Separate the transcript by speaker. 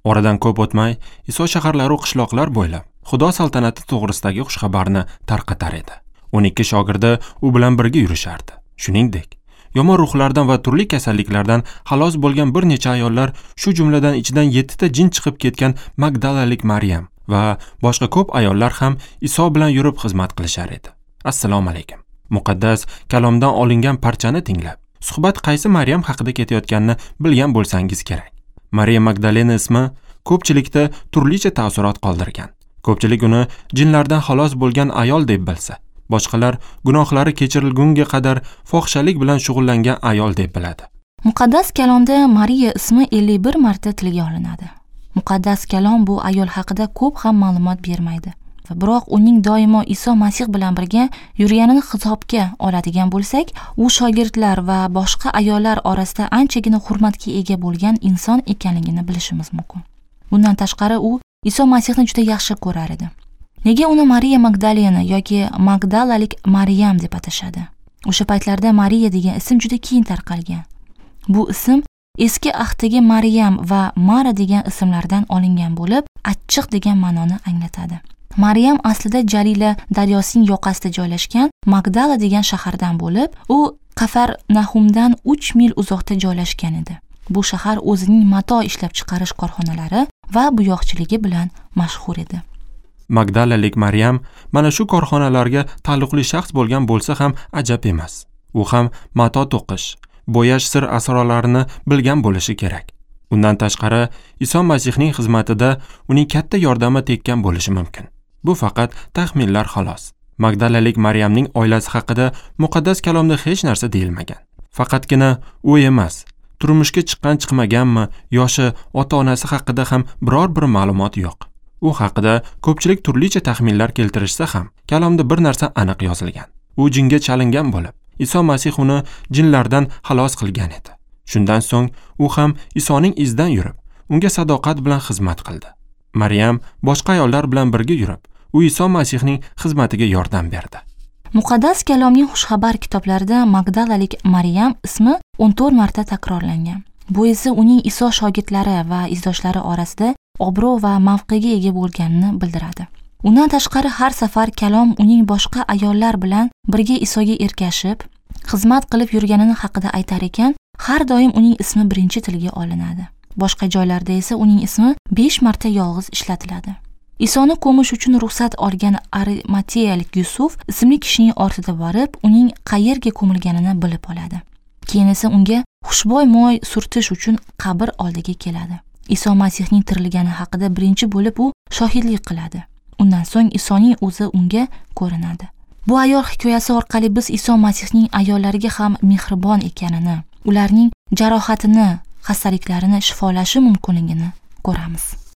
Speaker 1: Oradan ko'p o'tmay, Iso shaharlar va qishloqlar bo'ylab Xudo saltanati to'g'risidagi xushxabarni tarqatar edi. 12 shogirdi u bilan birga yurishardi. Shuningdek, yomon ruhlardan va turli kasalliklardan xalos bo'lgan bir necha ayollar, shu jumladan ichidan 7 ta jin chiqib ketgan Magdalalik Maryam va boshqa ko'p ayollar ham Iso bilan yurib xizmat qilishar edi. Assalomu alaykum. Muqaddas kalomdan olingan parchani tinglab, suhbat qaysi Maryam haqida ketayotganini bilgan bo'lsangiz kerak. Mariya Magdalena ismi ko'pchilikda turlicha taassurot qoldirgan. Ko'pchilik uni jinlardan xalos bo'lgan ayol deb bilsa, boshqalar gunohlari kechirilgunga qadar fohishalik bilan shug'ullangan ayol deb biladi.
Speaker 2: Muqaddas kalomda Mariya ismi 51 marta tilga olinadi. Muqaddas kalom bu ayol haqida ko'p ham ma'lumot bermaydi. Biroq uning doimo Iso Masih bilan birga yurganini hisobga oladigan bo'lsak, u shogirdlar va boshqa ayollar orasida anchagina hurmatga ega bo'lgan inson ekanligini bilishimiz mumkin. Bundan tashqari u Iso Masihni juda yaxshi ko'rar edi. Nega uni Mariya Magdalena yoki Magdalalik Maryam deb atashadi? O'sha paytlarda Mariya degan ism juda keng tarqalgan. Bu ism eski ahddagi Maryam va Mara degan ismlardan olingan bo'lib, achchiq degan ma'noni anglatadi. Maryam aslida Jalila daryosining yoqasida joylashgan Magdala degan shahardan bo'lib, u Qafarnahumdan 3 mil uzoqda joylashgan edi. Bu shahar o'zining mato ishlab chiqarish korxonalari va buyoqchiligi bilan mashhur edi.
Speaker 1: Magdalalik Maryam mana shu korxonalarga taalluqli shaxs bo'lgan bo'lsa ham ajab emas. U ham mato to'qish, bo'yash sir asrorlarini bilgan bo'lishi kerak. Undan tashqari, Iso Masihning xizmatida uning katta yordami tekkan bo'lishi mumkin. Bu faqat taxminlar xolos. Magdalalik Maryamning oilasi haqida muqaddas kalomda hech narsa deyilmagan. Faqatgina u emas, turmushga chiqqan chiqmaganmi, yoshi, ota-onasi haqida ham biror bir ma'lumot yo'q. U haqida ko'pchilik turlicha taxminlar keltirishsa ham, kalomda bir narsa aniq yozilgan. U jinga chalingan bo'lib, Iso Masih uni jinlardan xalos qilgan edi. Shundan so'ng u ham Isoning izidan yurib, unga sadoqat bilan xizmat qildi. Maryam boshqa ayollar bilan birga yurib, u Iso Masihning xizmatiga yordam berdi.
Speaker 2: Muqaddas kalomning xushxabar kitoblarida Magdalalik Maryam ismi 14 marta takrorlangan. Bu esa uning Iso shogirdlari va izdoshlari orasida obro' va mavqega ega bo'lganini bildiradi. Undan tashqari har safar kalom uning boshqa ayollar bilan birga Isoga ergashib, xizmat qilib yurganini haqida aytar ekan, har doim uning ismi birinchi tilga olinadi. Boshqa joylarda esa uning ismi 5 marta yolg'iz ishlatiladi. Isoni ko'mish uchun ruxsat olgan Arimateyalik Yusuf ismli kishining ortida borib, uning qayerga ko'milganini bilib oladi. Keyin esa unga xushbo'y moy surtish uchun qabr oldiga keladi. Iso Masihning tirilgani haqida birinchi bo'lib u shohidlik qiladi. Undan so'ng Isoning o'zi unga ko'rinadi. Bu ayol hikoyasi orqali biz Iso Masihning ayollariga ham mehribon ekanini, ularning jarohatini, xastaliklarini shifolashi mumkinligini ko'ramiz.